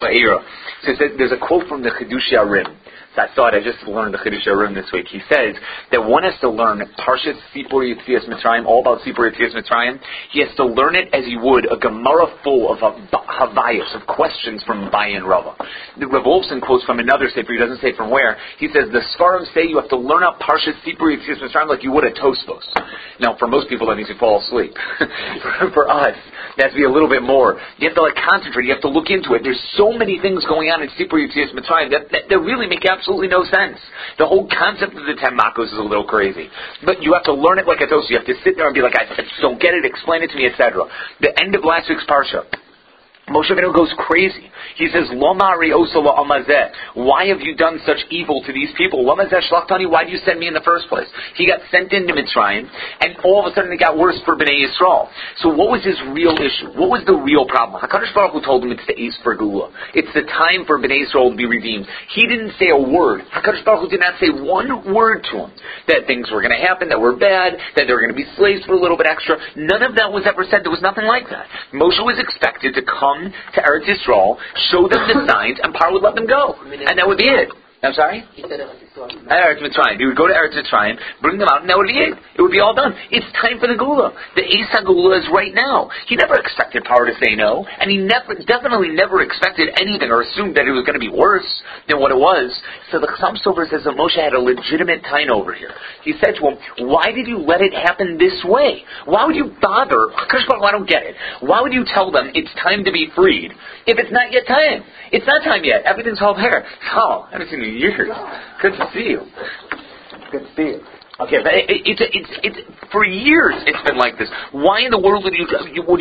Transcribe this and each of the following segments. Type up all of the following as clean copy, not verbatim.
Era. So there's a quote from the Chidushei HaRim. So I thought I just learned the Chidushei HaRim this week. He says that one has to learn Parshat Sipur Yetzias Mitzrayim, all about Sipur Yetzias Mitzrayim. He has to learn it as he would a Gemara full of havayas, of questions from Abaye and Rava. The Rav Wolfson quotes from another sefer. He doesn't say from where. He says the Sfarim say you have to learn out Parshat Sipur Yetzias Mitzrayim like you would a Tosfos. Now, for most people, that means you fall asleep. For us, it has to be a little bit more. You have to concentrate. You have to look into it. There's so many things going on in Sipur Yetzias Mitzrayim that really make absolutely no sense. The whole concept of the 10 Makos is a little crazy. But you have to learn it like a Tosfos. You have to sit there and be like, I just don't get it, explain it to me, etc. The end of last week's Parsha, Moshe Rabbeinu goes crazy. He says, Lomari osala amazeh. Why have you done such evil to these people? Lomazeh shlachtani. Why did you send me in the first place? He got sent into Mitzrayim, and all of a sudden it got worse for Bnei Yisrael. So what was his real issue? What was the real problem? HaKadosh Baruch Hu told him it's the Eis for Geula. It's the time for Bnei Yisrael to be redeemed. He didn't say a word. HaKadosh Baruch Hu did not say one word to him that things were going to happen, that were bad, that they were going to be slaves for a little bit extra. None of that was ever said. There was nothing like that. Moshe was expected to come to Eretz Yisrael, show them the signs, and Paro would let them go. And that would be it. I'm sorry? Eretz Mitzrayim. He would go to Eretz Mitzrayim, bring them out, and that would be it. It would be all done. It's time for the Geula. The Eis HaGeula is right now. He never expected Paro to say no, and he definitely never expected anything or assumed that it was going to be worse than what it was. So the Chassam Sofer says that Moshe had a legitimate time over here. He said to him, why did you let it happen this way? Why would you bother? I don't get it. Why would you tell them it's time to be freed if it's not yet time? It's not time yet. Everything's all there. Oh, I haven't seen you in years. Good to see you. Good to see you. Okay, but it's for years it's been like this. Why in the world would you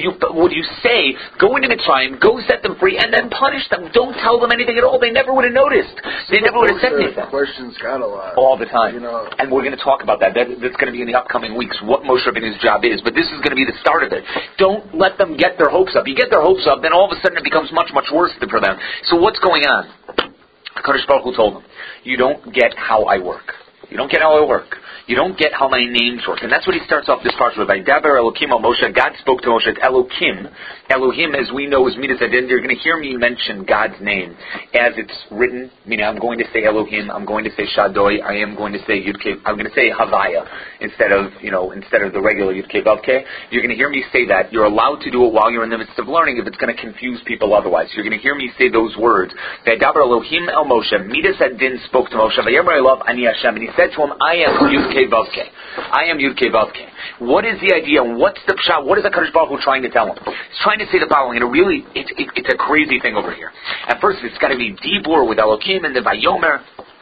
say go into Mitzrayim, go set them free, and then punish them? Don't tell them anything at all. They never would have noticed. They never would have said anything. Questions got a lot all the time, and we're going to talk about that. That's going to be in the upcoming weeks. What Moshe Rabbeinu's job is, but this is going to be the start of it. Don't let them get their hopes up. You get their hopes up, then all of a sudden it becomes much worse for them. So what's going on? HaKadosh Baruch Hu told them, you don't get how I work. You don't get how I work. You don't get how my names work. And that's what he starts off this part with. Vaydaber Elokim al Moshe. God spoke to Moshe. Elokim. Elohim, as we know, is Midas Adin. You're going to hear me mention God's name as it's written. Meaning, I'm going to say Elohim. I'm going to say Shaddai. I am going to say Yudke. I'm going to say Havaya instead of the regular Yudke Vavke. You're going to hear me say that. You're allowed to do it while you're in the midst of learning if it's going to confuse people otherwise. You're going to hear me say those words. Vaydaber Elohim el Moshe. Midas Adin spoke to Moshe. Vayomer Elav Ani Hashem. And he said to him, I am Yudke Vavke. I am Yudke Vavke. What is the idea? What's the pshat? What is HaKadosh Baruch Hu trying to tell him? He's trying to say the following, and it's a crazy thing over here. At first, it's got to be Dibur with Elokim and the Vayomer.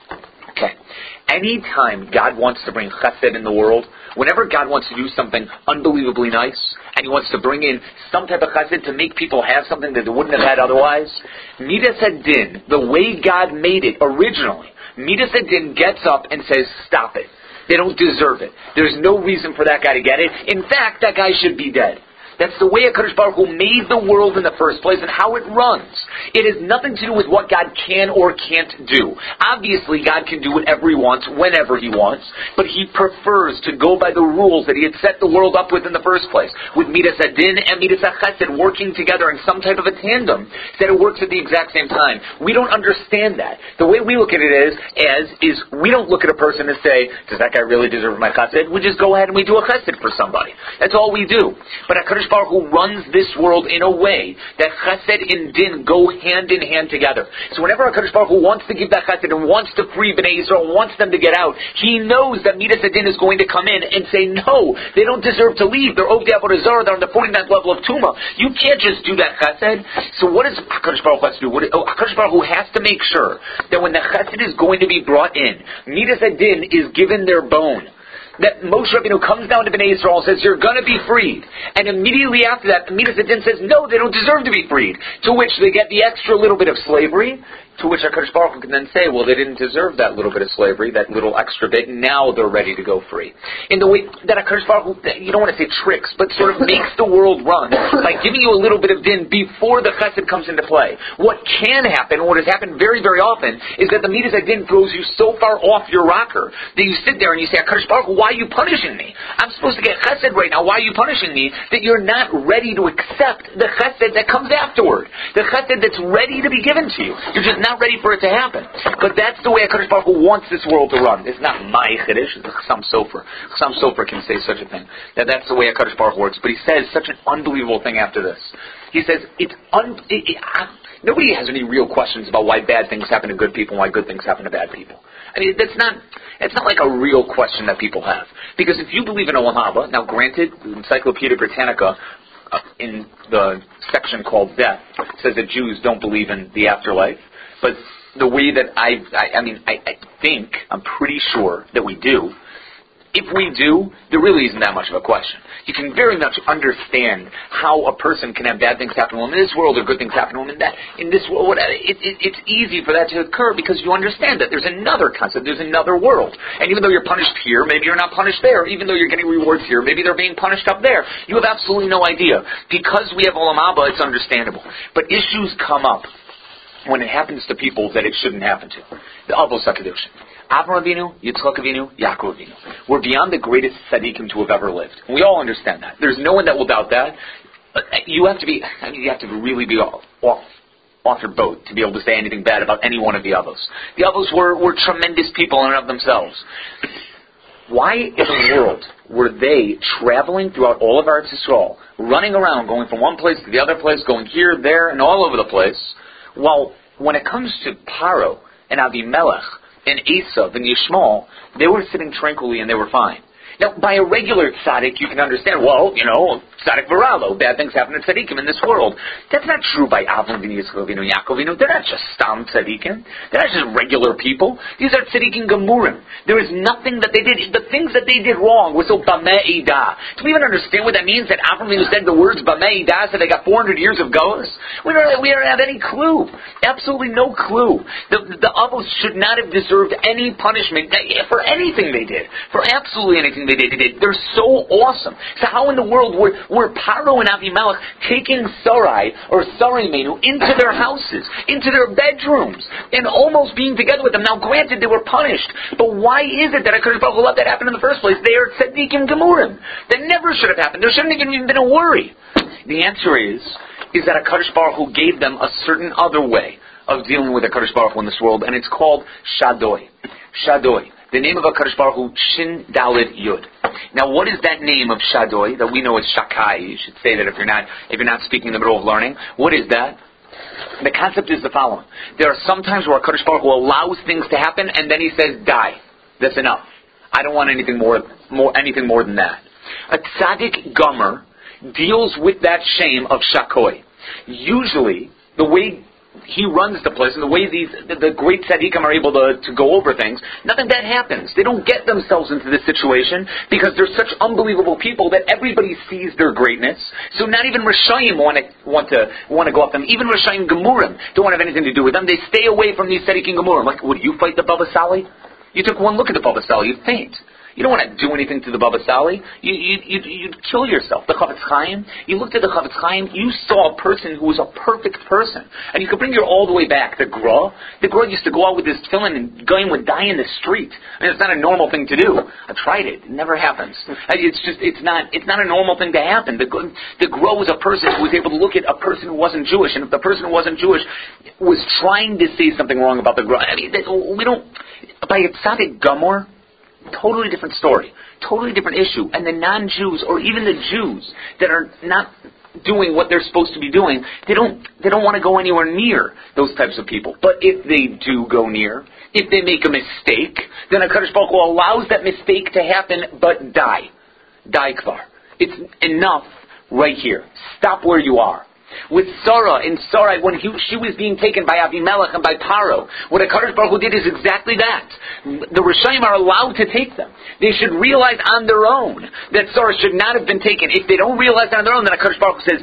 Okay. Anytime God wants to bring chesed in the world, whenever God wants to do something unbelievably nice, and He wants to bring in some type of chesed to make people have something that they wouldn't have had otherwise, Midas Hadin, the way God made it originally, Midas Hadin gets up and says, stop it. They don't deserve it. There's no reason for that guy to get it. In fact, that guy should be dead. That's the way HaKadosh Baruch Hu made the world in the first place and how it runs. It has nothing to do with what God can or can't do. Obviously, God can do whatever He wants, whenever He wants, but He prefers to go by the rules that He had set the world up with in the first place, with Midas Adin and Midas HaChesed working together in some type of a tandem, that it works at the exact same time. We don't understand that. The way we look at it is we don't look at a person and say, does that guy really deserve my chesed? We just go ahead and we do a chesed for somebody. That's all we do. But HaKadosh Baruch Hu runs this world in a way that chesed and din go hand in hand together. So whenever HaKadosh Baruch Hu wants to give that chesed and wants to free Bnei Yisrael, wants them to get out, He knows that Midas Hadin is going to come in and say, no, they don't deserve to leave. They're Ovdei Avodah Zarah. They're on the 49th level of Tumah. You can't just do that chesed. So what does HaKadosh Baruch Hu have to do? HaKadosh Baruch Hu has to make sure that when the chesed is going to be brought in, Midas Hadin is given their bone. That Moshe Rabbeinu comes down to Bnei Yisrael and says, you're going to be freed. And immediately after that, Midas Hadin says, no, they don't deserve to be freed. To which they get the extra little bit of slavery, to which HaKadosh Baruch Hu can then say, well, they didn't deserve that little bit of slavery, that little extra bit, now they're ready to go free. In the way that HaKadosh Baruch Hu, you don't want to say tricks, but sort of makes the world run by giving you a little bit of din before the chesed comes into play. What can happen, what has happened very, very often, is that the Midas Hadin throws you so far off your rocker that you sit there and you say, HaKadosh Baruch Hu, why are you punishing me? I'm supposed to get chesed right now. Why are you punishing me? That you're not ready to accept the chesed that comes afterward. The chesed that's ready to be given to you. You're just not ready for it to happen. But that's the way HaKadosh Baruch Hu wants this world to run. It's not my chiddush. It's Chassam Sofer. Chassam Sofer can say such a thing. That's the way HaKadosh Baruch Hu works. But he says such an unbelievable thing after this. He says, nobody has any real questions about why bad things happen to good people and why good things happen to bad people. I mean, it's not like a real question that people have. Because if you believe in Olam Haba, now granted, Encyclopedia Britannica, in the section called Death, says that Jews don't believe in the afterlife, but the way that I think, I'm pretty sure that we do. If we do, there really isn't that much of a question. You can very much understand how a person can have bad things happen to him in this world or good things happen to him in this world. It's easy for that to occur because you understand that there's another concept, there's another world. And even though you're punished here, maybe you're not punished there. Even though you're getting rewards here, maybe they're being punished up there. You have absolutely no idea. Because we have Olam Haba, it's understandable. But issues come up when it happens to people that it shouldn't happen to. The Avos HaKadoshim. Avraham Avinu, Yitzchak Avinu, Yaakov Avinu. We're beyond the greatest tzaddikim to have ever lived. And we all understand that. There's no one that will doubt that. You have to really be off your boat to be able to say anything bad about any one of the Avos. The Avos were tremendous people in and of themselves. Why in the world were they traveling throughout all of Eretz Yisrael, running around, going from one place to the other place, going here, there, and all over the place, while when it comes to Paro and Avimelech, and Esav and Yishmael, they were sitting tranquilly and they were fine. Now, by a regular tzaddik, you can understand, tzaddik v'ralo, bad things happen to tzaddikim in this world. That's not true by Avraham Avinu, Yitzchak Avinu, Yaakov Avinu. They're not just stam tzaddikim. They're not just regular people. These are tzaddikim gemurim. There is nothing that they did. The things that they did wrong were so bameh idah. Do we even understand what that means? That Avraham Avinu said the words bameh idah, so they got 400 years of goes? We don't have any clue. Absolutely no clue. The Avos should not have deserved any punishment for anything they did. For absolutely anything they did. They're so awesome. So how in the world were Paro and Avimelech taking Sarai or Sarimenu into their houses, into their bedrooms, and almost being together with them? Now, granted, they were punished, but why is it that HaKadosh Baruch Hu let that happen in the first place? They are tzaddikim gemurim. That never should have happened. There shouldn't have even been a worry. The answer is that HaKadosh Baruch Hu gave them a certain other way of dealing with HaKadosh Baruch Hu in this world, and it's called Shaddai. Shaddai. The name of HaKadosh Baruch Hu, Shin Dalet Yud. Now, what is that name of Shaddai that we know as Shakai? You should say that if you're not speaking in the middle of learning. What is that? The concept is the following. There are some times where HaKadosh Baruch Hu allows things to happen, and then he says, die. That's enough. I don't want anything more than that. A tzaddik gomer deals with that shame of Shakoi. Usually, the way he runs the place, and the way the great tzaddikim are able to go over things, nothing bad happens. They don't get themselves into this situation because they're such unbelievable people that everybody sees their greatness. So not even Rishayim want to go up them. Even Rishayim Gemurim don't want to have anything to do with them. They stay away from these tzaddikim Gemurim. Like, would you fight the Baba Sali? You took one look at the Baba Sali, you'd faint. You don't want to do anything to the Baba Sali. You'd kill yourself. The Chavetz Chaim, you looked at the Chavetz Chaim, you saw a person who was a perfect person. And you could bring you all the way back. The Gra used to go out with his tefillin and Goyim would die in the street. I mean, it's not a normal thing to do. I tried it. It never happens. It's not a normal thing to happen. The Gra was a person who was able to look at a person who wasn't Jewish, and if the person who wasn't Jewish was trying to say something wrong about the Gra, I mean, by a tzaddik gamor, totally different story, totally different issue. And the non-Jews, or even the Jews that are not doing what they're supposed to be doing, they don't want to go anywhere near those types of people. But if they do go near, if they make a mistake, then HaKadosh Baruch Hu allows that mistake to happen, but die kvar. It's enough right here. Stop where you are. With Sarah, when she was being taken by Avimelech and by Paro, what HaKadosh Baruch Hu did is exactly that. The Rishayim are allowed to take them. They should realize on their own that Sarah should not have been taken. If they don't realize on their own, then HaKadosh Baruch Hu says, die.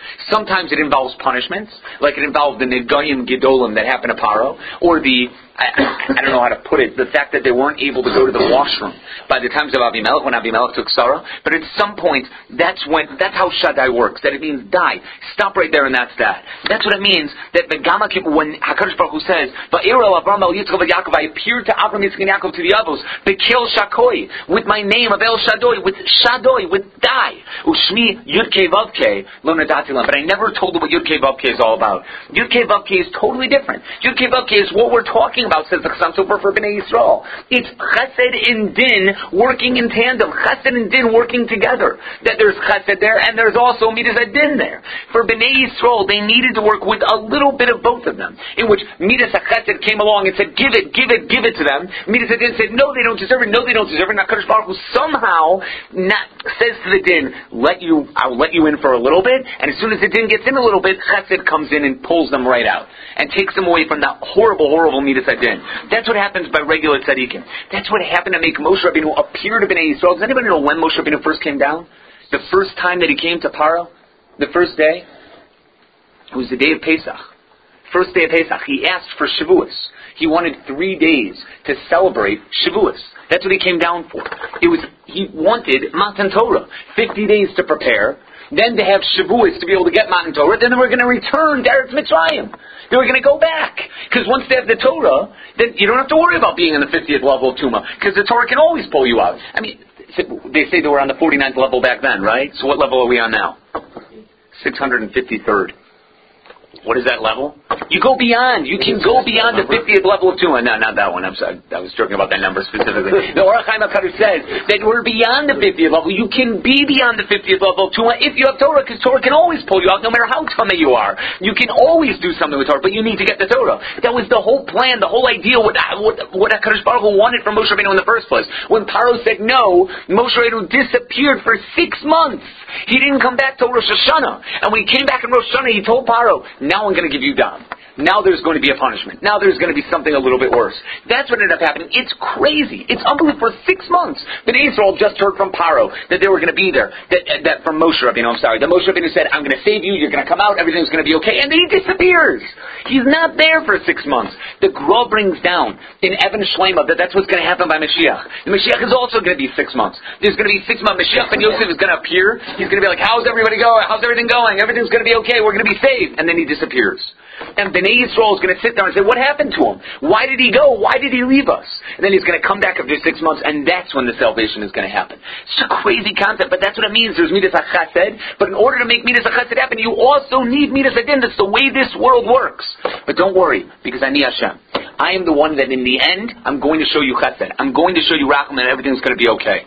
Sometimes it involves punishments, like it involved the Negayim Gedolim that happened to Paro, or I don't know how to put it, the fact that they weren't able to go to the washroom by the times of Avimelech, when Avimelech took Sarah. But at some point, that's how Shaddai works, that it means die. Stop right there and that's that. That's what it means, that the Gama, when HaKadosh Baruch Hu says, Va'ir el Avram el Yitzchak Yaakov, I appeared to Avram, Yitzchak, and Yaakov, to the Avos, Bekel Shakoi, with my name of El Shaddai, with Shaddai, with die. Ushmi Yudke Vavke, Lo Nadati Lam. But I never told them what Yudke Vavke is all about. Yudke Vavke is totally different. Yudke Vavke is what we're talking about, says the Chassam Sofer for Bnei Yisrael. It's Chesed and Din working in tandem. Chesed and Din working together. That there's Chesed there and there's also Midas HaDin there. For Bnei Yisrael, they needed to work with a little bit of both of them. In which Midas HaChesed came along and said, give it to them. Midas HaDin said, no, they don't deserve it. No, they don't deserve it. And HaKadosh Baruch Hu somehow says to the Din, I'll let you in for a little bit. And as soon as the Din gets in a little bit, Chesed comes in and pulls them right out. And takes them away from that horrible Midas HaDin. That's what happens by regular tzaddikim. That's what happened to make Moshe Rabbeinu appear to Bnei Yisrael. Does anybody know when Moshe Rabbeinu first came down? The first time that he came to Paro? The first day? It was the day of Pesach. First day of Pesach. He asked for Shavuos. He wanted 3 days to celebrate Shavuos. That's what he came down for. He wanted Matan Torah. 50 days to prepare. Then to have Shavuos to be able to get Matan Torah. Then they were going to return to Eretz Mitzrayim. They were going to go back. Because once they have the Torah, then you don't have to worry about being in the 50th level of Tumah. Because the Torah can always pull you out. I mean, they say they were on the 49th level back then, right? So what level are we on now? 653rd. What is that level? You go beyond. You can go beyond the 50th level of Tumah. No, not that one. I'm sorry. I was joking about that number specifically. The Orach Chaim HaKadosh says that we're beyond the 50th level. You can be beyond the 50th level of Tumah if you have Torah, because Torah can always pull you out no matter how tummy you are. You can always do something with Torah, but you need to get the Torah. That was the whole plan, the whole idea, what HaKadosh Baruch Hu wanted from Moshe Rabbeinu in the first place. When Paro said no, Moshe Rabbeinu disappeared for 6 months. He didn't come back till Rosh Hashanah. And when he came back in Rosh Hashanah, he told Paro, now I'm going to give you dam. Now there's going to be a punishment. Now there's going to be something a little bit worse. That's what ended up happening. It's crazy. It's unbelievable. For 6 months, Bnei Yisrael just heard from Paro that they were going to be there. That from Moshe Rabbeinu, that Moshe Rabbeinu said, I'm going to save you, you're going to come out, everything's going to be okay. And then he disappears. He's not there for 6 months. The Gra brings down in Evan Shlema that's what's going to happen by Mashiach. The Mashiach is also going to be 6 months. There's going to be 6 months. Mashiach ben Yosef is going to appear. He's going to be like, how's everybody going? How's everything going? Everything's going to be okay. We're going to be saved. And then he disappears. And Bnei Yisrael is going to sit there and say, what happened to him? Why did he go? Why did he leave us? And then he's going to come back after 6 months, and that's when the salvation is going to happen. It's a crazy concept, but that's what it means. There's Midas HaChesed, but in order to make Midas HaChesed happen, you also need Midas HaDin. That's the way this world works. But don't worry, because Ani Hashem. I am the one that in the end, I'm going to show you Chesed. I'm going to show you Racham, and everything's going to be okay.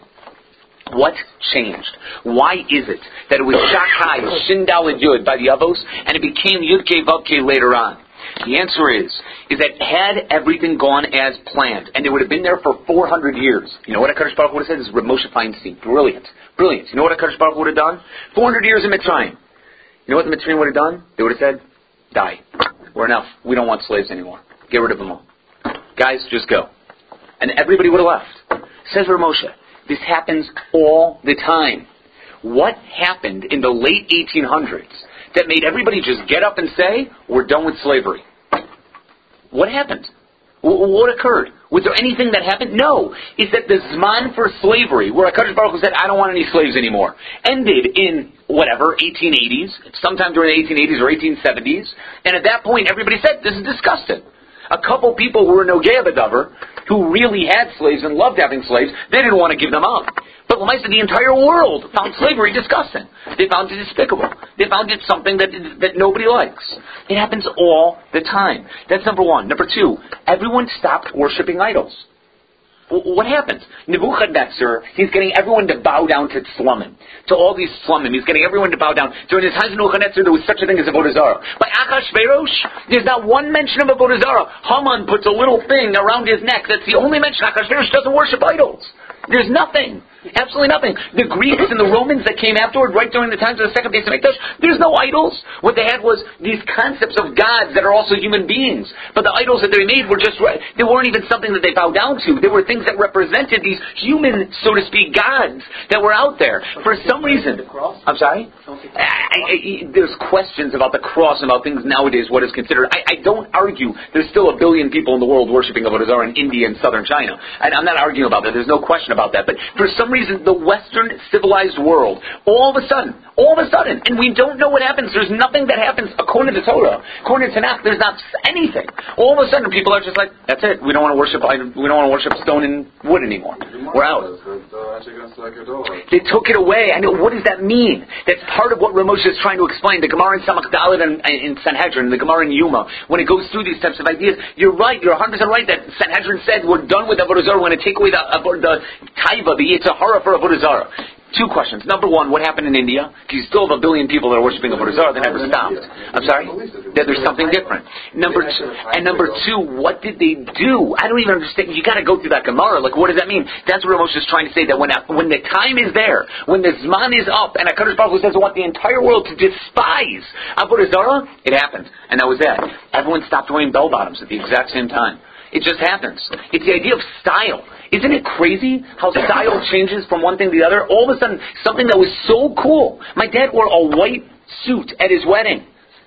What changed? Why is it that it was Shakai, Shin Daled Yud by the Avos, and it became Yud-Kei Vav-Kei later on? The answer is that had everything gone as planned, and they would have been there for 400 years, you know what HaKadosh Baruch Hu would have said? This is Reb Moshe Feinstein. Brilliant. You know what HaKadosh Baruch Hu would have done? 400 years in Mitzrayim. You know what the Mitzrayim would have done? They would have said, die. We're enough. We don't want slaves anymore. Get rid of them all. Guys, just go. And everybody would have left. Says Reb Moshe, this happens all the time. What happened in the late 1800s that made everybody just get up and say, we're done with slavery? What happened? What occurred? Was there anything that happened? No. It's that the Zman for slavery, where HaKadosh Baruch Hu said, I don't want any slaves anymore, ended in, 1880s, sometime during the 1880s or 1870s, and at that point everybody said, this is disgusting. A couple people who were Nogei B'Davar, who really had slaves and loved having slaves, they didn't want to give them up. But the entire world found slavery disgusting. They found it despicable. They found it something that nobody likes. It happens all the time. That's number one. Number two, everyone stopped worshiping idols. What happens? Nebuchadnezzar, he's getting everyone to bow down to Tzlumim, to all these Tzlumim. He's getting everyone to bow down. During the times of Nebuchadnezzar, there was such a thing as Avodah Zarah. By Achashverosh, there's not one mention of Avodah Zarah. Haman puts a little thing around his neck. That's the only mention. Achashverosh doesn't worship idols. There's nothing. Absolutely nothing. The Greeks and the Romans that came afterward, right during the times of the second Beis Hamikdash, there's no idols. What they had was these concepts of gods that are also human beings. But the idols that they made were they weren't even something that they bowed down to. They were things that represented these human, so to speak, gods that were out there. For some reason. I'm sorry? There's questions about the cross and about things nowadays, what is considered. I don't argue. There's still 1 billion people in the world worshiping Avodah Zarah in India and southern China. And I'm not arguing about that. There's no question about that. But for some reason, the Western civilized world, all of a sudden, and we don't know what happens. There's nothing that happens according to the Torah, according to Tanakh. There's not anything. All of a sudden, people are just like, that's it. We don't want to worship stone and wood anymore. We're out. They took it away. I know. What does that mean? That's part of what Ramosha is trying to explain. The Gemara in Samach Dalet and in Sanhedrin, the Gemara in Yuma, when it goes through these types of ideas, you're right. You're 100% right that Sanhedrin said we're done with Avodah Zarah. We're going to take away the taiva, the yitzhahara for Avodah Zarah. 2 questions. Number 1, what happened in India? Because you still have 1 billion people that are worshiping Avodah Zarah. They never stopped. I'm sorry? That there's something different. Number 2, what did they do? I don't even understand. You got to go through that Gemara. Like, what does that mean? That's what Ramosh is trying to say. That when the time is there, when the Zman is up, and HaKadosh Baruch Hu says, I want the entire world to despise Avodah Zarah, it happened. And that was that. Everyone stopped wearing bell bottoms at the exact same time. It just happens. It's the idea of style. Isn't it crazy how style changes from one thing to the other? All of a sudden, something that was so cool. My dad wore a white suit at his wedding.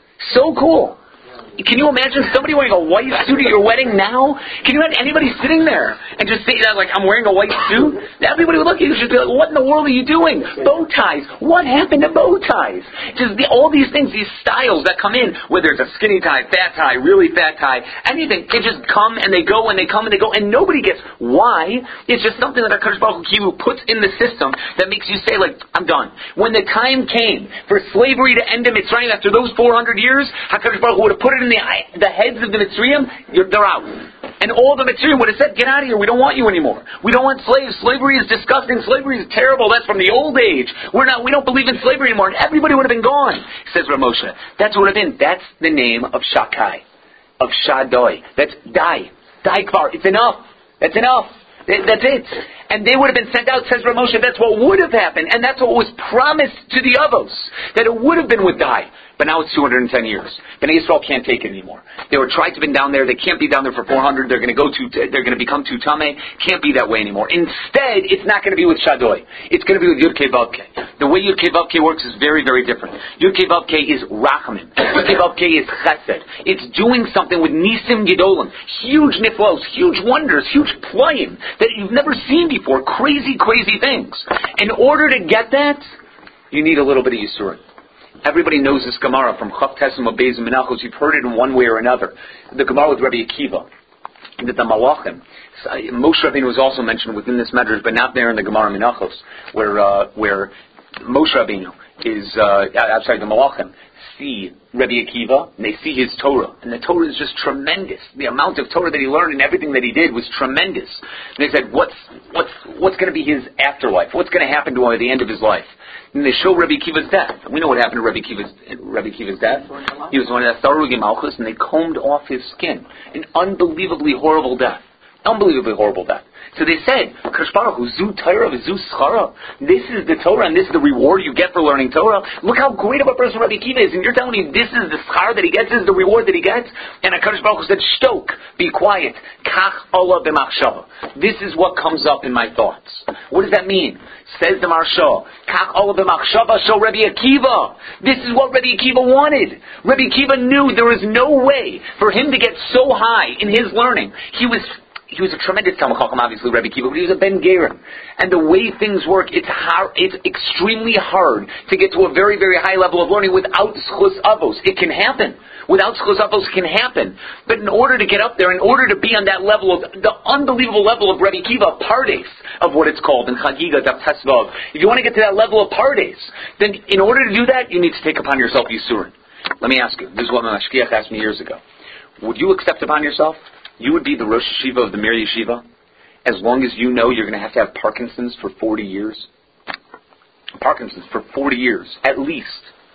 So cool. Can you imagine somebody wearing a white suit at your wedding now? Can you imagine anybody sitting there and just say that, like, I'm wearing a white suit? Everybody would look at you and just be like, what in the world are you doing? Bow ties. What happened to bow ties? Just all these things, these styles that come in, whether it's a skinny tie, fat tie, really fat tie, anything, they just come and they go and they come and they go, and nobody gets why. It's just something that HaKadosh Baruch Hu puts in the system that makes you say, like, I'm done. When the time came for slavery to end in Mitzrayim after those 400 years, HaKadosh Baruch Hu would have put it in the heads of the Mitzrayim, they're out. And all the Mitzrayim would have said, get out of here, we don't want you anymore. We don't want slaves. Slavery is disgusting. Slavery is terrible. That's from the old age. We don't believe in slavery anymore. And everybody would have been gone, says Ramosha. That's what would have been. That's the name of Shakai, of Shaddai. That's die. Die kvar. It's enough. That's enough. That's it. And they would have been sent out, says Ramosha. That's what would have happened. And that's what was promised to the Avos. That it would have been with die. But now it's 210 years. Bnei Yisrael can't take it anymore. They were tried to be down there. They can't be down there for 400. They're going to become too tameh. Can't be that way anymore. Instead, it's not going to be with Shaddai. It's going to be with Yud Kei Vav Kei. The way Yud Kei Vav Kei works is very, very different. Yud Kei Vav Kei is Rachamim. Yud Kei Vav Kei is Chesed. It's doing something with Nisim Gedolim. Huge niflos, huge wonders, huge playing that you've never seen before. Crazy, crazy things. In order to get that, you need a little bit of Yisurim. Everybody knows this Gemara from Chav Tesim Beis Menachos. You've heard it in one way or another. The Gemara with Rabbi Akiva, that the Malachim, Moshe Rabbeinu was also mentioned within this medrash, but not there in the Gemara Menachos, where Moshe Rabbeinu is, the Malachim see Rabbi Akiva, and they see his Torah. And the Torah is just tremendous. The amount of Torah that he learned and everything that he did was tremendous. And they said, what's going to be his afterlife? What's going to happen to him at the end of his life? And they show Rabbi Akiva's death. We know what happened to Rabbi Akiva's death. He was one of the Tharugim Malchus, and they combed off his skin. An unbelievably horrible death. Unbelievably horrible death. So they said, Kadosh Baruch Hu, Zu Torah, Zu Schara. This is the Torah, and this is the reward you get for learning Torah. Look how great of a person Rabbi Akiva is, and you're telling me this is the schar that he gets, this is the reward that he gets? And Kadosh Baruch Hu said, Shtok, be quiet. Kach Allah b'machshava. This is what comes up in my thoughts. What does that mean? Says the Maharsha, Kach Allah b'machshava, show Rabbi Akiva. This is what Rabbi Akiva wanted. Rabbi Akiva knew there was no way for him to get so high in his learning. He was a tremendous Talmid Chacham, obviously, Rabbi Akiva, but he was a Ben Gerim. And the way things work, it's extremely hard to get to a very, very high level of learning without Schus Avos. It can happen. Without Schus Avos, it can happen. But in order to get up there, in order to be on that level of, the unbelievable level of Rabbi Akiva, Pardes, of what it's called, in Chagiga, Daf Tesvav, if you want to get to that level of Pardes, then in order to do that, you need to take upon yourself Yisurin. Let me ask you, this is what my Mashkiach asked me years ago. Would you accept upon yourself? You would be the Rosh Yeshiva of the Mir Yeshiva as long as you know you're going to have Parkinson's for 40 years. Parkinson's for 40 years, at least.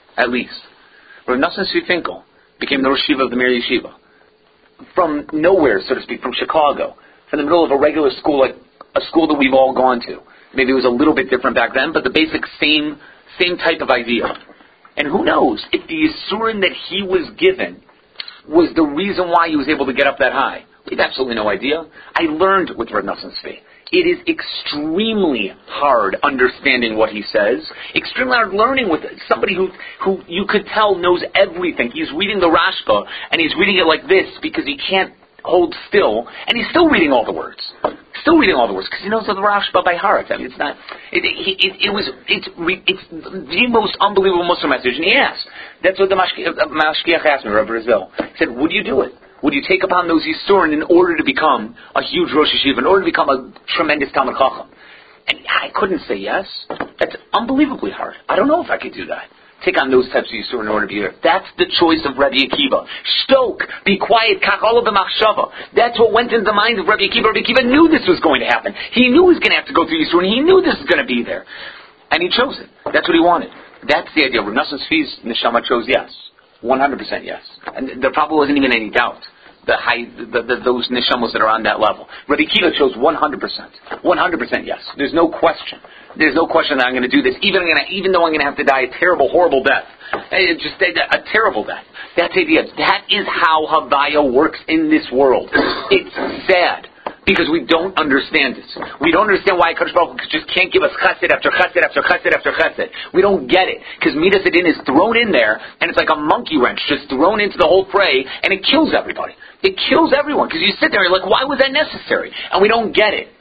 Rav Nosson Tzvi Finkel became the Rosh Yeshiva of the Mir Yeshiva. From nowhere, so to speak, from Chicago, from the middle of a regular school, like a school that we've all gone to. Maybe it was a little bit different back then, but the basic same type of idea. And who knows if the Yisurin that he was given was the reason why he was able to get up that high. We have absolutely no idea. I learned with Rav Nosson Tzvi. It is extremely hard understanding what he says. Extremely hard learning with somebody who you could tell knows everything. He's reading the Rashba, and he's reading it like this because he can't hold still, and he's still reading all the words. Still reading all the words because he knows the Rashba by heart. I mean, it's not. It's the most unbelievable Muslim message. And he asked. That's what the Mashgiach asked me, Rabbi Rizal. He said, "Would you do it? Would you take upon those Yisurin in order to become a huge Rosh Yeshiva, in order to become a tremendous Talmid Chacham?" And I couldn't say yes. That's unbelievably hard. I don't know if I could do that. Take on those types of Yisurin in order to be there. That's the choice of Rabbi Akiva. Shtok, be quiet, kachol b'machshava. That's what went into the mind of Rabbi Akiva. Rabbi Akiva knew this was going to happen. He knew he was going to have to go through Yisurin. He knew this was going to be there. And he chose it. That's what he wanted. That's the idea. Rav Nosson Tzvi's neshama chose yes. 100% yes. And there probably wasn't even any doubt. Those neshamos that are on that level. Rabbi Akiva chose 100%. 100% yes. There's no question. There's no question that I'm going to do this, even though I'm going to have to die a terrible, horrible death. Just a terrible death. That's the idea. That is how Havaya works in this world. It's sad. Because we don't understand it. We don't understand why Kadosh Baruch Hu just can't give us chesed after chesed after chesed after chesed. We don't get it. Because Midas Hadin is thrown in there, and it's like a monkey wrench just thrown into the whole fray, and it kills everybody. It kills everyone. Because you sit there and you're like, why was that necessary? And we don't get it.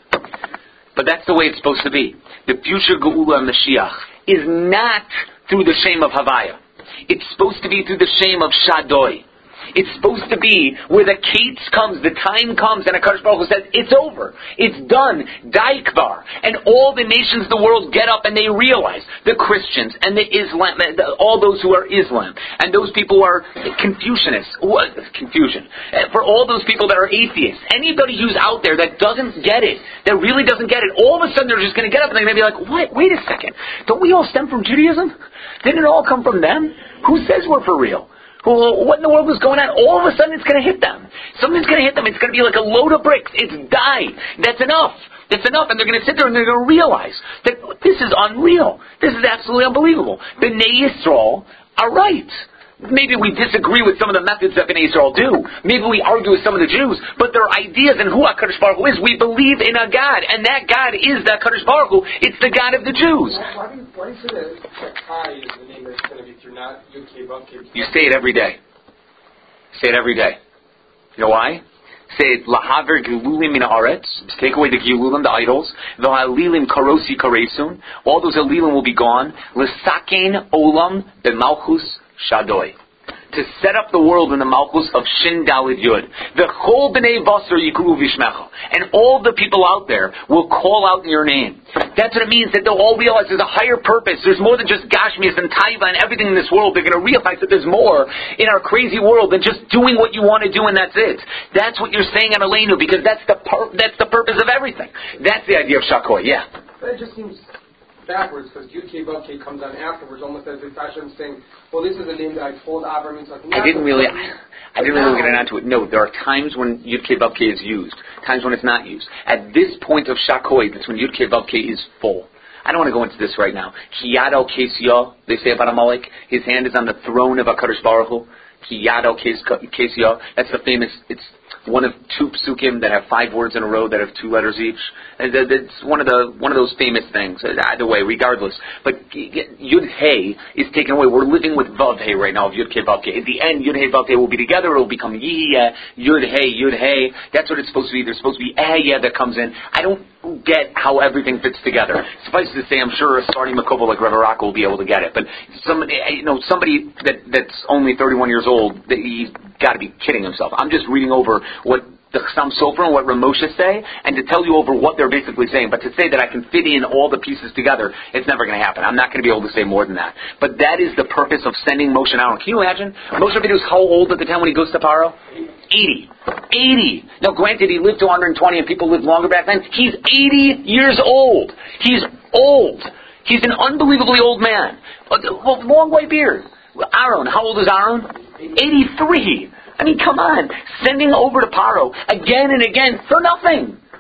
But that's the way it's supposed to be. The future Geula Mashiach is not through the shame of Havaya. It's supposed to be through the shame of Shadoi. It's supposed to be where the Kates comes, the time comes, and HaKadosh Baruch Hu says, it's over. It's done. Daikvar. And all the nations of the world get up and they realize, the Christians and the Islam, all those who are Islam, and those people who are Confucianists, confusion. For all those people that are atheists, anybody who's out there that doesn't get it, that really doesn't get it, all of a sudden they're just going to get up and they're going to be like, what? Wait a second. Don't we all stem from Judaism? Didn't it all come from them? Who says we're for real? What in the world was going on? All of a sudden it's going to hit them. Something's going to hit them. It's going to be like a load of bricks. It's died. That's enough. That's enough. And they're going to sit there and they're going to realize that this is unreal. This is absolutely unbelievable. B'nai Yisrael are right. Maybe we disagree with some of the methods that B'nai Yisrael do. Maybe we argue with some of the Jews. But their ideas and who HaKadosh Baruch Hu is, we believe in a God. And that God is the HaKadosh Baruch Hu. It's the God of the Jews. Why do you say that Kai is the name that's going to be through, not Yud-Kei Vav-Kei? You say it every day. Say it every day. You know why? Say it, Lahaver Gilulim min Haaretz, take away the Gilulim, the idols. V'halilim karosi karesun. All those Halilim will be gone. L'sakein olam b'malchus Shadoi. To set up the world in the Malchus of Shin Dalid Yud. V'chol b'nei Basar yikru v'shmecha. And all the people out there will call out your name. That's what it means, that they'll all realize there's a higher purpose. There's more than just Gashmias and Taiva and everything in this world. They're going to realize that there's more in our crazy world than just doing what you want to do and that's it. That's what you're saying on Aleinu, because that's the purpose of everything. That's the idea of Shakoi, yeah. That just seems backwards, because Yud-Kei Vav-Kei comes on afterwards, almost as if Hashem saying, well, this is the name that I told Avram. I didn't really get onto it. No, there are times when Yud-Kei Vav-Kei is used, times when it's not used. At this point of Shakoi, that's when Yud-Kei Vav-Kei is full. I don't want to go into this right now. Ki Yad El Kesiyah, they say about Amalek, his hand is on the throne of HaKadosh Baruch Hu. Ki Yad El Kesiyah, that's the famous, it's one of two psukim that have 5 words in a row that have 2 letters each. It's one of those famous things. Either way, regardless. But Yud Hey is taken away. We're living with Vav Hey right now of Yud Kei Vav Kei. At the end, Yud Hey Vav Hey will be together. It will become Yiyeh, Yud Hey. That's what it's supposed to be. There's supposed to be Yeh that comes in. I don't get how everything fits together. Suffice to say, I'm sure a starting Makobo like Rebbe Raka will be able to get it. But somebody that's only 31 years old, he's got to be kidding himself. I'm just reading over what the Chassam Sofer and what Ramosha say, and to tell you over what they're basically saying. But to say that I can fit in all the pieces together, it's never going to happen. I'm not going to be able to say more than that. But that is the purpose of sending Moshe Aaron. Can you imagine? Moshe Rabbeinu was how old at the time when he goes to Paro? 80. Now granted, he lived to 120 and people lived longer back then. He's 80 years old. He's old. He's an unbelievably old man. Long white beard. Aaron, how old is Aaron? 83. I mean, come on. Sending over to Paro again and again for nothing.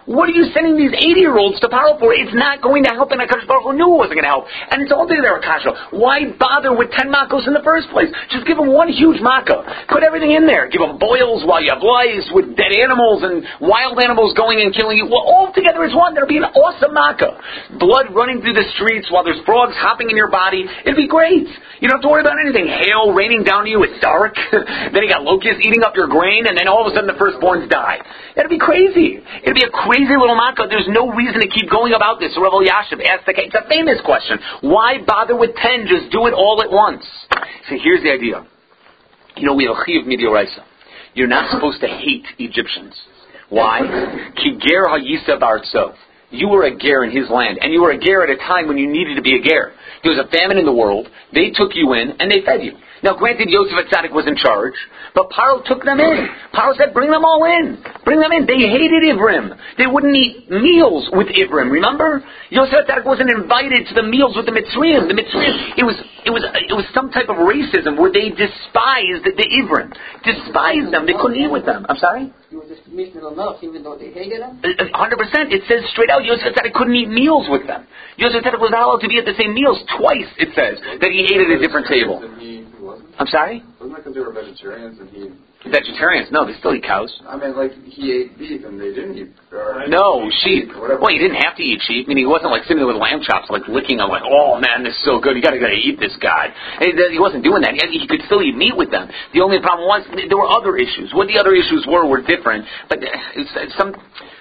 What are you sending these 80-year-olds to Paro for? It's not going to help, and HaKadosh Baruch Hu knew it wasn't going to help. And it's all there, Akasha. Why bother with 10 makos in the first place? Just give them one huge maka. Put everything in there. Give them boils while you have lice with dead animals and wild animals going and killing you. Well, all together as one. That'll be an awesome maka. Blood running through the streets while there's frogs hopping in your body. It'd be great. You don't have to worry about anything. Hail raining down to you. It's dark. Then you got locusts eating up your grain, and then all of a sudden the firstborns die. That'd be crazy. It'd be a crazy little makkah. There's no reason to keep going about this. Rav Elyashiv asked it's a famous question. Why bother with 10? Just do it all at once. So here's the idea. We have a chiyuv midioraisa. You're not supposed to hate Egyptians. Why? Ki ger ha'yisa b'artso. You were a ger in his land, and you were a ger at a time when you needed to be a ger. There was a famine in the world. They took you in, and they fed you. Now, granted, Yosef HaTzadik was in charge, but Paro took them in. Paro said, bring them all in. Bring them in. They hated Ivrim. They wouldn't eat meals with Ivrim, remember? Yosef HaTzadik wasn't invited to the meals with the Mitzrayim. The Mitzrayim, it was some type of racism where they despised the Ivrim. Despised them. They couldn't eat with them. I'm sorry? You were just missing enough, even though they hated them? 100%. It says straight out, Yosef HaTzadik couldn't eat meals with them. Yosef HaTzadik was not allowed to be at the same meals. Twice, it says, that he ate at a different table. I'm sorry? Wasn't that because they were vegetarians and he... Vegetarians? No, they still eat cows. I mean, like, he ate beef and they didn't eat... No, sheep. Well, he didn't have to eat sheep. I mean, he wasn't like sitting there with lamb chops, like licking them, like, oh man, this is so good, you gotta eat this guy. He wasn't doing that. He could still eat meat with them. The only problem was, there were other issues. What the other issues were different, but it's some...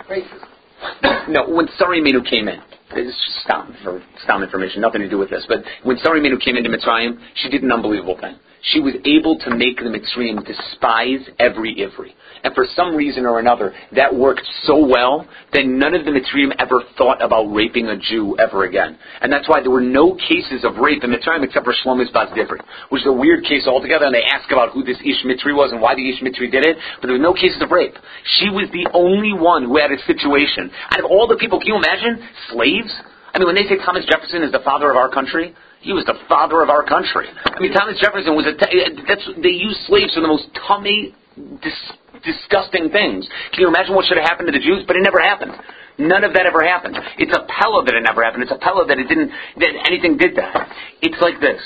No, when Sari Menu came in, this is Stam information, nothing to do with this, but when Sari Menu came into Mitzrayim, she did an unbelievable thing. She was able to make the Mitzrayim despise every Ivri. And for some reason or another, that worked so well that none of the Mitzrayim ever thought about raping a Jew ever again. And that's why there were no cases of rape in Mitzrayim except for Shlomis Bas Difri, which is a weird case altogether, and they ask about who this Ish Mitri was and why the Ish Mitri did it, but there were no cases of rape. She was the only one who had a situation. Out of all the people, can you imagine? Slaves? I mean, when they say Thomas Jefferson is the father of our country, he was the father of our country. I mean, Thomas Jefferson was they used slaves for the most tummy, disgusting things. Can you imagine what should have happened to the Jews? But it never happened. None of that ever happened. It's a pella that it never happened. It's a pella that anything did that. It's like this.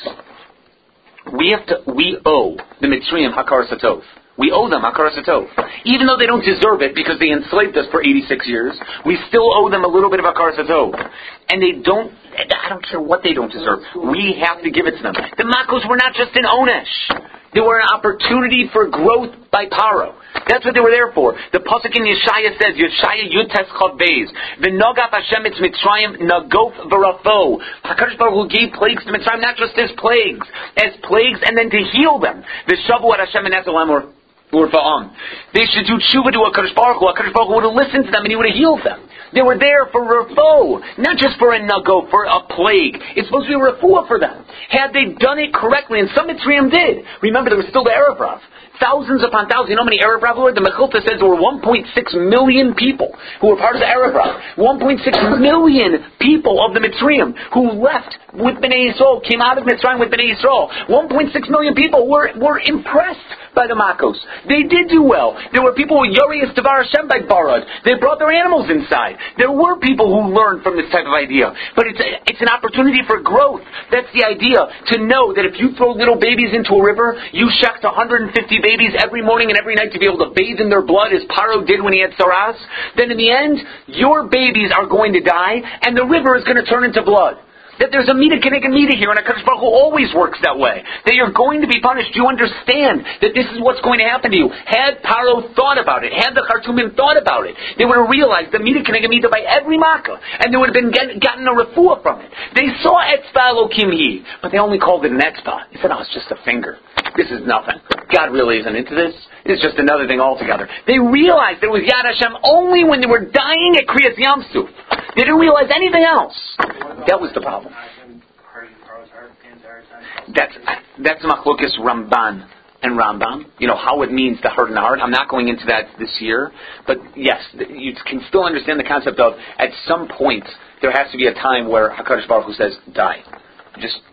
We owe the Mitzrayim Hakar Satov. We owe them Hakar Satov. Even though they don't deserve it because they enslaved us for 86 years, we still owe them a little bit of Hakar Satov. And I don't care what they don't deserve. We have to give it to them. The Makos were not just an Onesh. They were an opportunity for growth by Paro. That's what they were there for. The pasuk in Yeshaya says, Yeshaya Yutes Chav Beis, V'nogaf Hashem etz Mitzrayim nagof v'rafo. HaKadosh Baruch Hu gave plagues to Mitzrayim, not just as plagues, and then to heal them. V'shavu at Hashem and Ezelam or Fa'am. They should do tshuva to HaKadosh Baruch Hu. HaKadosh Baruch Hu would have listened to them and he would have healed them. They were there for rafo, not just for a nago, for a plague. It's supposed to be a refuah for them. Had they done it correctly, and some Mitzrayim did. Remember, there was still the Erev Rav. Thousands upon thousands. You know how many Erev Rav were? The Mechilta says there were 1.6 million people who were part of the Erev Rav. 1.6 million people of the Mitzrayim who left with Bnei Yisrael, came out of Mitzrayim with Bnei Yisrael. 1.6 million people were impressed by the Makos. They did do well. There were people who Yorias Devar Hashem by Barad. They brought their animals inside. There were people who learned from this type of idea. But it's an opportunity for growth. That's the idea. To know that if you throw little babies into a river, you shecht 150 babies every morning and every night to be able to bathe in their blood as Paro did when he had Saras, then in the end, your babies are going to die and the river is going to turn into blood. That there's a Mida Keneged Mida here, and HaKadosh Baruch Hu always works that way. That you're going to be punished. You understand that this is what's going to happen to you. Had Paro thought about it, had the Khartoumim thought about it, they would have realized the Mida Keneged Mida by every Makkah, and they would have been gotten a refuah from it. They saw Etzba Elokim Hi, but they only called it an Etzba. They said, oh, it's just a finger. This is nothing. God really isn't into this. It's just another thing altogether. They realized it was Yad Hashem only when they were dying at Kriyas Yamsuf. They didn't realize anything else. That was the problem. That's Machlokes Ramban and Rambam. You know, how it means the heart and the heart. I'm not going into that this year. But yes, you can still understand the concept of, at some point, there has to be a time where HaKadosh Baruch Hu says, die. Just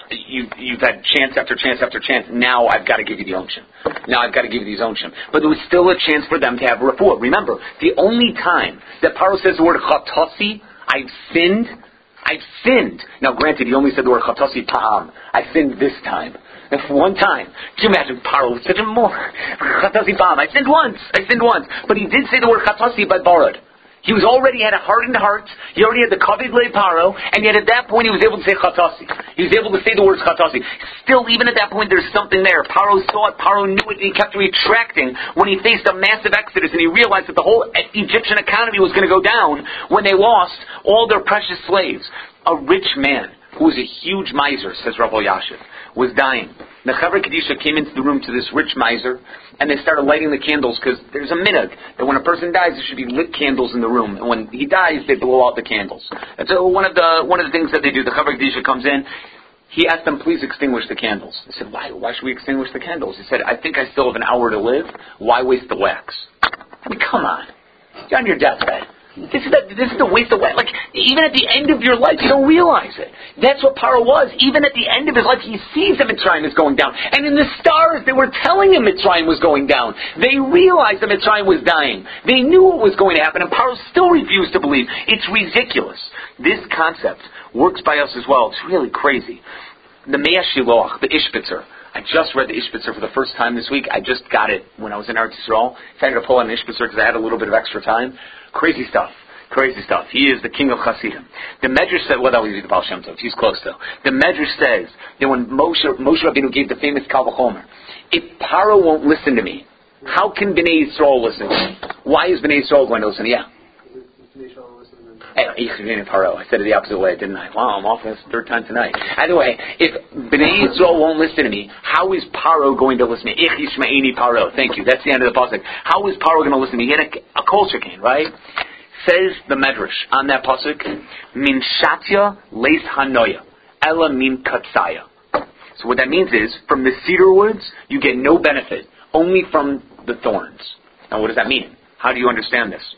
you've had chance after chance after chance. Now I've got to give you the unction. Now I've got to give you the unction. But there was still a chance for them to have refuah. Remember, the only time that Paro says the word chatasi, I've sinned. Now granted, he only said the word chatasi pa'am. I sinned this time. That's one time. Can you imagine Paro with such a more chatasi pa'am? I sinned once. But he did say the word chatasi by barad. He was already had a hardened heart. He already had the kavod le Paro, and yet at that point he was able to say chatasi. He was able to say the words chatasi. Still, even at that point, there's something there. Paro saw it. Paro knew it. And he kept retracting when he faced a massive exodus, and he realized that the whole Egyptian economy was going to go down when they lost all their precious slaves. A rich man who was a huge miser, says Rav Elyashiv, was dying. The Chaver Kedisha came into the room to this rich miser, and they started lighting the candles, because there's a minhag that when a person dies, there should be lit candles in the room, and when he dies, they blow out the candles. And so one of the things that they do, the Chaver Kedisha comes in, he asked them, please extinguish the candles. They said, why should we extinguish the candles? He said, I think I still have an hour to live. Why waste the wax? I mean, come on. You're on your deathbed. This is the waste of wax. Like, even at the end of your life, you don't realize it. That's what Paro was. Even at the end of his life, he sees that Mitzrayim is going down. And in the stars, they were telling him Mitzrayim was going down. They realized that Mitzrayim was dying. They knew what was going to happen, and Paro still refused to believe. It's ridiculous. This concept works by us as well. It's really crazy. The Mea Shiloach, the Ishbitzer. I just read the Ishbitzer for the first time this week. I just got it when I was in Eretz Yisrael. Decided to pull out an Ishbitzer because I had a little bit of extra time. Crazy stuff. He is the king of Hasidim. The Medrash said, well, that was the Baal Shem Tov. He's close though. The Medrash says that when Moshe Rabbeinu gave the famous Kal V'chomer, if Paro won't listen to me, how can Bnei Yisrael listen to me? Why is Bnei Yisrael going to listen? Yeah. Paro. I said it the opposite way, didn't I? Wow, I'm off this third time tonight. Either way, if Bnei Yisrael won't listen to me, how is Paro going to listen to me? Ich yishma'eni Paro. Thank you. That's the end of the pasuk. How is Paro going to listen to me? He had a culture cane, right? Says the Medrash on that pasuk, min shatya leis hanoya, ela min katsaya. So what that means is, from the cedar woods, you get no benefit, only from the thorns. Now what does that mean? How do you understand this?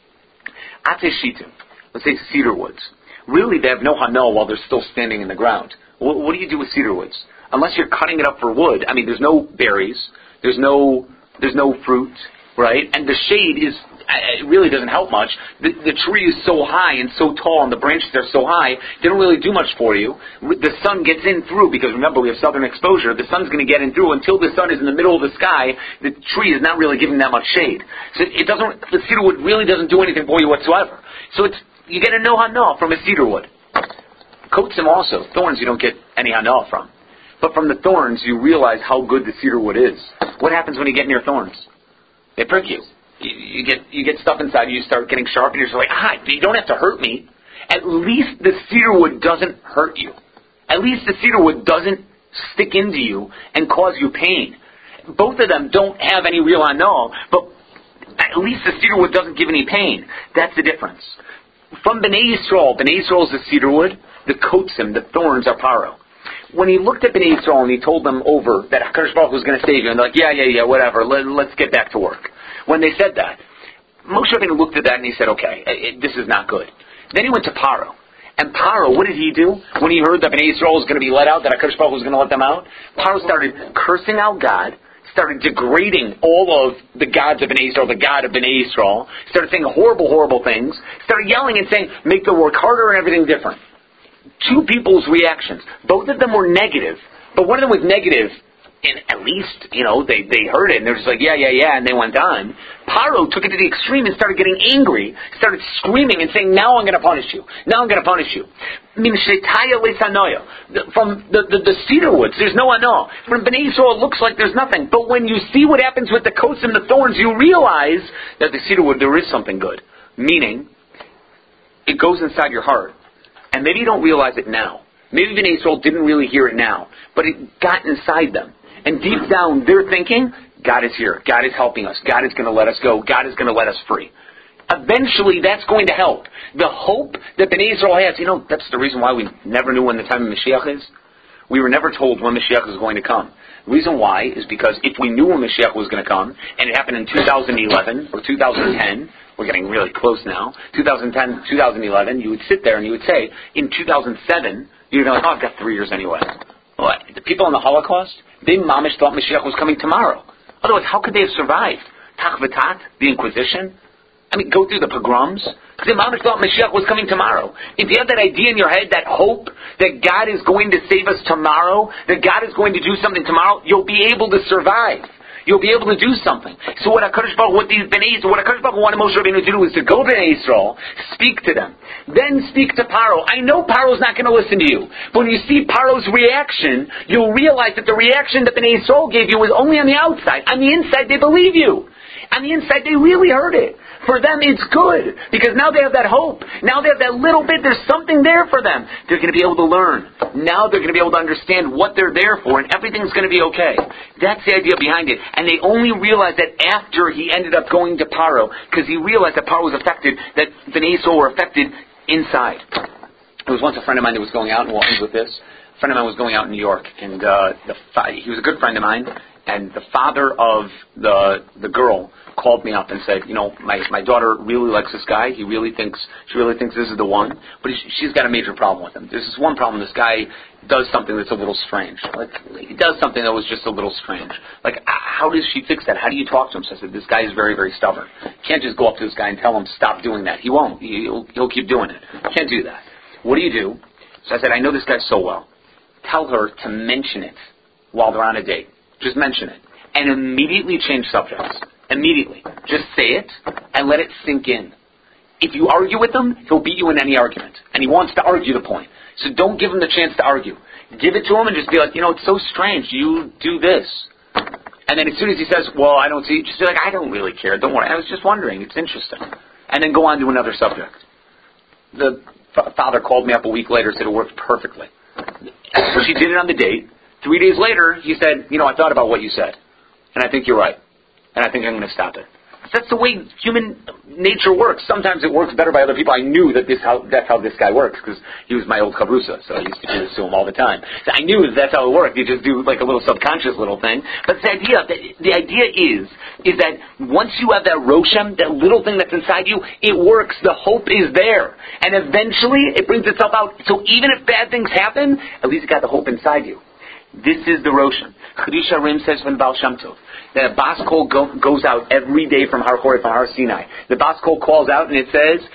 Ateshitim. Let's say cedar woods. Really, they have no hanel while they're still standing in the ground. What do you do with cedar woods? Unless you're cutting it up for wood, I mean, there's no berries, there's no fruit, right? And the shade it really doesn't help much. The tree is so high and so tall, and the branches are so high, they don't really do much for you. The sun gets in through, because remember, we have southern exposure. The sun's going to get in through. Until the sun is in the middle of the sky, the tree is not really giving that much shade. So the cedar wood really doesn't do anything for you whatsoever. So you get a no hanal from a cedar wood. Kotzim also, thorns you don't get any hanal from. But from the thorns, you realize how good the cedar wood is. What happens when you get near thorns? They prick you. You get stuff inside you, start getting sharp, and you're just like, you don't have to hurt me. At least the cedar wood doesn't hurt you. At least the cedar wood doesn't stick into you and cause you pain. Both of them don't have any real hanal, but at least the cedar wood doesn't give any pain. That's the difference. From Bnei Yisrael is the cedar wood, the kotzim, the thorns are Paro. When he looked at Bnei Yisrael and he told them over that HaKadosh Baruch Hu was going to save you, and they're like, yeah, whatever, let's get back to work. When they said that, Moshe Rabbeinu looked at that and he said, okay, this is not good. Then he went to Paro. And Paro, what did he do? When he heard that Bnei Yisrael was going to be let out, that HaKadosh Baruch Hu was going to let them out, Paro started cursing out God, started degrading all of the gods of Bnei Yisrael, the God of Bnei Yisrael, started saying horrible, horrible things, started yelling and saying, make the work harder and everything different. Two people's reactions. Both of them were negative, but one of them was negative, and at least, they heard it, and they're just like, yeah, and they went on. Paro took it to the extreme and started getting angry, started screaming and saying, now I'm going to punish you. From the cedar woods, there's no ano. From Bnei Yisrael, it looks like there's nothing. But when you see what happens with the coats and the thorns, you realize that the cedar wood, there is something good. Meaning, it goes inside your heart. And maybe you don't realize it now. Maybe Bnei Yisrael didn't really hear it now. But it got inside them. And deep down, they're thinking, God is here. God is helping us. God is going to let us go. God is going to let us free. Eventually, that's going to help. The hope that Bnei Yisrael has, that's the reason why we never knew when the time of Mashiach is. We were never told when Mashiach was going to come. The reason why is because if we knew when Mashiach was going to come, and it happened in 2011 or 2010, we're getting really close now, 2010, 2011, you would sit there and you would say, in 2007, you'd be like, I've got 3 years anyway. The people in the Holocaust, they mamish thought Mashiach was coming tomorrow. Otherwise, how could they have survived? Tach v'tat, the Inquisition. I mean, go through the pogroms. Because the mamish thought Mashiach was coming tomorrow. If you have that idea in your head, that hope that God is going to save us tomorrow, that God is going to do something tomorrow, you'll be able to survive. You'll be able to do something. So what HaKadosh Baruch Hu, what HaKadosh Baruch Hu wanted Moshe Rabbeinu to do is to go to Bnei Yisrael, speak to them, then speak to Paro. I know Paro's not going to listen to you, but when you see Paro's reaction, you'll realize that the reaction that Bnei Yisrael gave you was only on the outside. On the inside, they believe you. On the inside, they really heard it. For them, it's good, because now they have that hope. Now they have that little bit, there's something there for them. They're going to be able to learn. Now they're going to be able to understand what they're there for, and everything's going to be okay. That's the idea behind it. And they only realized that after he ended up going to Paro, because he realized that Paro was affected, that Bnei Yisrael were affected inside. There was once a friend of mine that was going out, and we'll end with this. A friend of mine was going out in New York, and he was a good friend of mine, and the father of the girl called me up and said, my daughter really likes this guy. She really thinks this is the one, but she's got a major problem with him. There's this one problem. This guy does something that's a little strange. Like, he does something that was just a little strange. Like, how does she fix that? How do you talk to him? So I said, this guy is very, very stubborn. You can't just go up to this guy and tell him, stop doing that. He won't. He'll keep doing it. You can't do that. What do you do? So I said, I know this guy so well. Tell her to mention it while they're on a date. Just mention it. And immediately change subjects. Immediately. Just say it and let it sink in. If you argue with him, he'll beat you in any argument. And he wants to argue the point. So don't give him the chance to argue. Give it to him and just be like, it's so strange. You do this. And then as soon as he says, well, I don't see it, just be like, I don't really care. Don't worry. I was just wondering. It's interesting. And then go on to another subject. The father called me up a week later and said it worked perfectly. She did it on the date. 3 days later, he said, I thought about what you said. And I think you're right. And I think I'm going to stop it. That's the way human nature works. Sometimes it works better by other people. I knew that that's how this guy works because he was my old chavrusa, so I used to do this to him all the time. So I knew that's how it worked. You just do like a little subconscious little thing. But the idea is that once you have that roshem, that little thing that's inside you, it works. The hope is there. And eventually it brings itself out. So even if bad things happen, at least you got the hope inside you. This is the roshem. Chiddush Harim says from Baal Shem Tov that Bas Kol goes out every day from Har Chorei, from Har Sinai. The Bas Kol calls out and it says,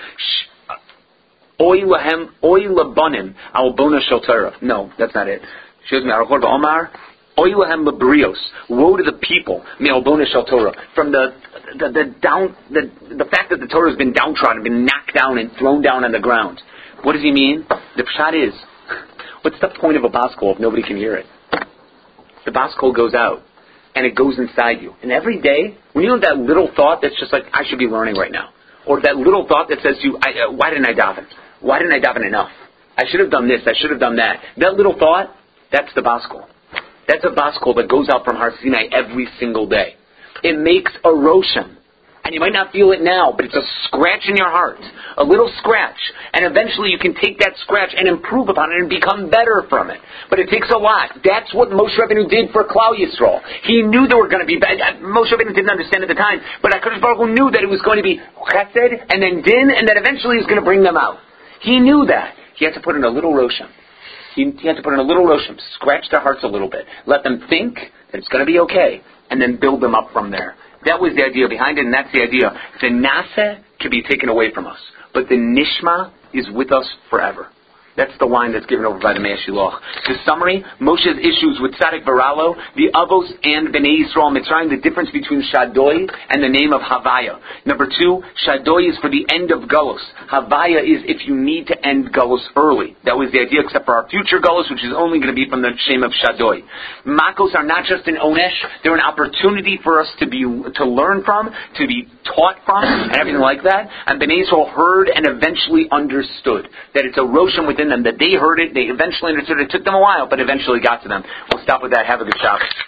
Oy lahem, oy labanim, al bona shel Torah. No, that's not it. Shows me Har Chorei Omar, Oy lahem labrios. Woe to the people, mi al bona shel Torah. From the fact that the Torah has been downtrodden, been knocked down and thrown down on the ground. What does he mean? The pshat is, what's the point of a Bas Kol if nobody can hear it? The Bas Kol goes out, and it goes inside you. And every day, when you have that little thought that's just like, I should be learning right now, or that little thought that says to you, why didn't I daven? Why didn't I daven enough? I should have done this, I should have done that. That little thought, that's the Bas Kol. That's a Bas Kol that goes out from Har Sinai every single day. It makes a roshem. And you might not feel it now, but it's a scratch in your heart. A little scratch. And eventually you can take that scratch and improve upon it and become better from it. But it takes a lot. That's what Moshe Rabbeinu did for Klal Yisrael. He knew there were going to be bad. Moshe Rabbeinu didn't understand at the time, but HaKadosh Baruch Hu knew that it was going to be chesed and then din, and that eventually he was going to bring them out. He knew that. He had to put in a little roshem. He had to put in a little roshem. Scratch their hearts a little bit. Let them think that it's going to be okay, and then build them up from there. That was the idea behind it, and that's the idea. The naseh can be taken away from us, but the nishma is with us forever. That's the line that's given over by the Mei Shiloach. The summary, Moshe's issues with Tzadik Varalo, the Avos and Bnei Yisrael Mitzrayim, the difference between Shaddai and the name of Havaya. Number 2, Shaddai is for the end of Galus. Havaya is if you need to end Galus early. That was the idea, except for our future Galus, which is only going to be from the shame of Shaddai. Makos are not just an onesh, they're an opportunity for us to learn from, to be taught from, and everything like that. And Bnei Yisrael heard and eventually understood that it's a roshem within them, that they heard it, they eventually understood it. It took them a while, but eventually got to them. We'll stop with that. Have a good Shabbos.